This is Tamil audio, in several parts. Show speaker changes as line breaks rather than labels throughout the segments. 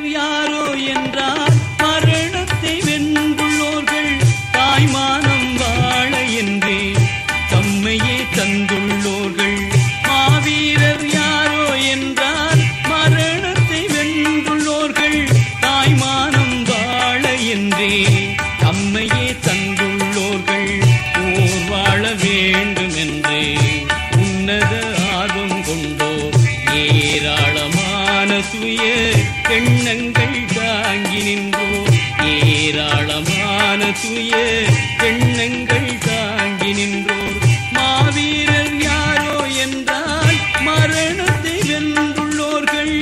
மாவீரர் யாரோ என்றால் மரணத்தை வென்றுள்ளோர்கள் தாய்மானம் வாழ என்றே தம்மையே தந்துள்ளோர்கள். மாவீரர் யாரோ என்றால் மரணத்தை வென்றுள்ளோர்கள் தாய்மானம் வாழ என்றே தம்மையே தந்துள்ளோர்கள். ஓர் வாழ வேண்டும் என்று உன்னத ஆர்வம் கொண்டோர் ஏராளமான சுய எண்ணங்கள் தாங்கி நின்றோர். ஏராளமான சுய எண்ணங்கள் தாங்கி நின்றோர். மாவீரர் யாரோ என்றால் மரணத்தை வென்றுள்ளோர்கள்.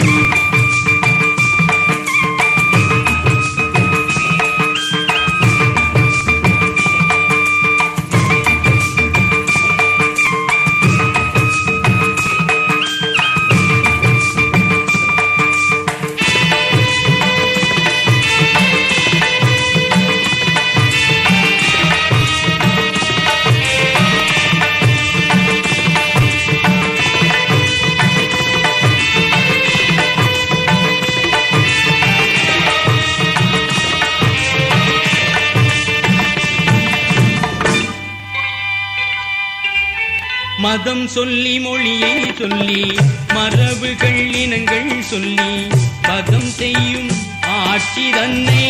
மதம் சொல்லி மொழியை சொல்லி மரபுகள் இனங்கள் சொல்லி பதம் செய்யும் ஆட்சி தன்னை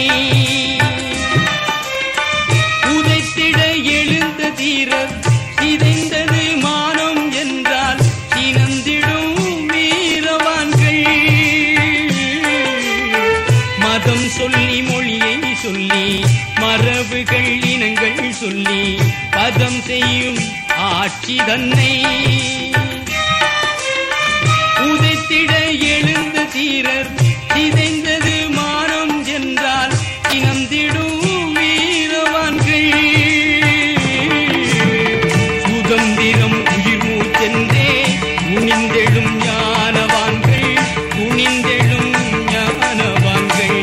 உதைத்திட எழுந்த தீரர் சிதைந்தது மானம் என்றால் சினந்திடும் வீரவான்கள். மதம் சொல்லி மொழியை சொல்லி மரபுகள் இனங்கள் சொல்லி பதம் செய்யும் ஆட்சி தன்னை உதைத்திட எழுந்த தீரர் சிதைந்தது மானம் என்றால் சினந்திடும் வீரவான்கள். சுதந்திரம் உயிர் மூச்சென்றே குனிந்தெழும் ஞானவான்கள் குனிந்தெழும் ஞானவான்கள்.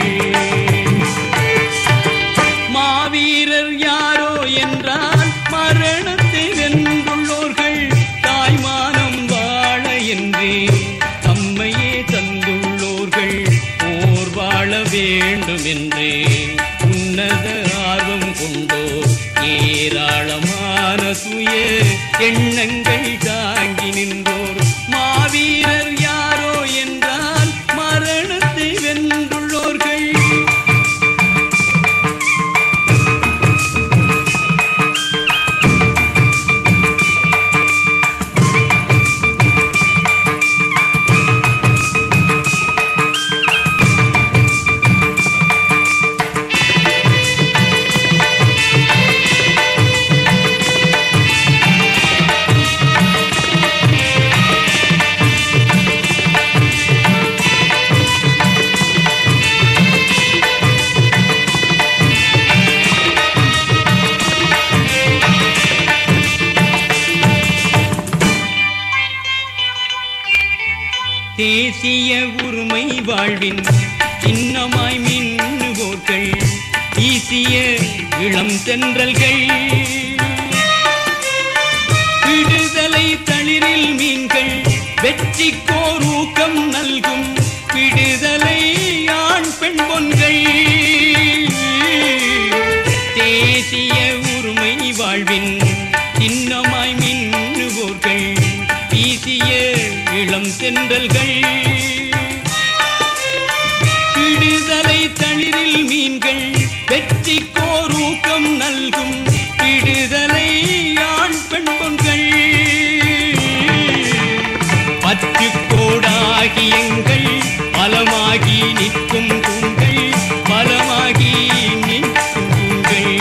மாவீரர் யாரோ என்றால் மரணத்தை வென்றுள்ளோர்கள் தாய்மானம் வாழ என்றே தம்மையே தந்துள்ளோர்கள். ஓர் வாழ வேண்டும் என்றே உன்னத ஆர்வம் கொண்டோர் ஏராளமான சுய எண்ணங்கள் தாங்கி நின்றோர். மாவீரர் யாரோ என்றால் மரணத்தை வென்றுள்ளோர்கள். தேசிய உரிமை வாழ்வின் சின்னமாய் மின்னுவோர்கள் ஈசிய இளம் தென்றல்கள் விடுதலை தளிரில் மீன்கள் வெற்றிக்கோர் ஊக்கம் நல்கும் விடுதலை ஆண் பெண் பொன்கள். தேசிய உரிமை வாழ்வின் சின்னமாய் மின்னுவோர்கள் ஈசிய இளம் தென்றல்கள் விடுதலை தளிரில் மீன்கள் வெற்றிக்கோர் ஊக்கம் நல்கும் விடுதலை ஆண் பெண் பொன்கள். பற்றுக்கோடாகி எங்கள் பலமாகி நிற்கும் தூண்கள் பலமாகி நிற்கும் தூண்கள்.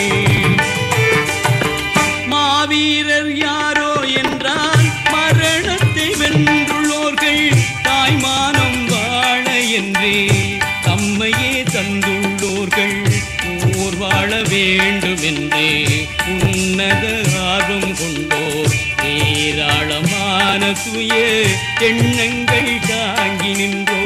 மாவீரர் யாரோ என்றால் மரணத்தை வென்றுள்ளோர்கள் தாய்மானம் வாழ என்றே தம்மையே தந்துள்ளோர்கள். ஓர் வாழ வேண்டும் என்றே உன்னத ஆர்வம் கொண்டோர் ஏராளமான சுய எண்ணங்கள் தாங்கி நின்றோர்.